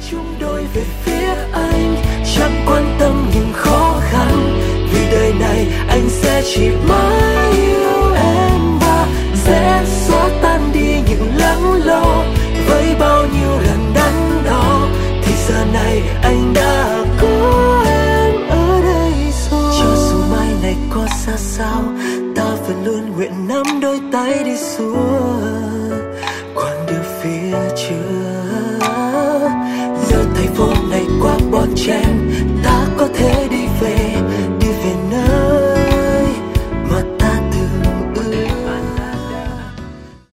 chung đôi về phía anh, chẳng quan tâm những khó khăn, vì đời này anh sẽ chỉ mãi yêu em và sẽ xóa tan đi những lắng lo. Với bao nhiêu lần đắn đo thì giờ này anh đã có em ở đây rồi. Cho dù mai này có xa sao, ta vẫn luôn nguyện nắm đôi tay đi suốt.